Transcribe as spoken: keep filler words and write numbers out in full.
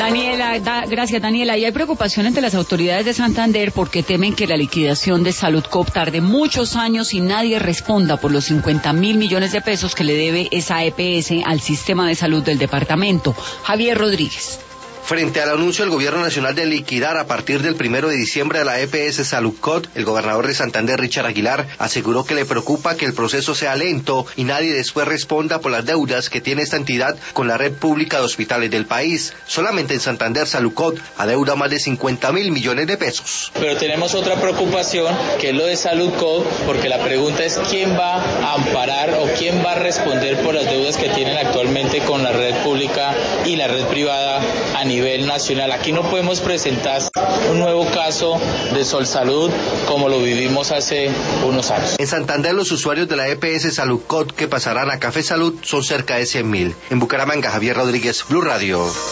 Daniela, da, gracias Daniela. Y hay preocupación entre las autoridades de Santander porque temen que la liquidación de Saludcoop tarde muchos años y nadie responda por los cincuenta mil millones de pesos que le debe esa E P S al sistema de salud del departamento. Javier Rodríguez. Frente al anuncio del Gobierno Nacional de liquidar a partir del primero de diciembre a la E P S Saludcoop, el gobernador de Santander, Richard Aguilar, aseguró que le preocupa que el proceso sea lento y nadie después responda por las deudas que tiene esta entidad con la red pública de hospitales del país. Solamente en Santander, Saludcoop adeuda más de cincuenta mil millones de pesos. Pero tenemos otra preocupación, que es lo de Saludcoop, porque la pregunta es quién va a amparar o quién va a responder por las deudas que tienen actualmente con la red pública y la red privada a nivel nivel nacional. Aquí no podemos presentar un nuevo caso de Solsalud como lo vivimos hace unos años. En Santander, los usuarios de la E P S Saludcoop que pasarán a Café Salud son cerca de cien mil. En Bucaramanga, Javier Rodríguez, Blue Radio.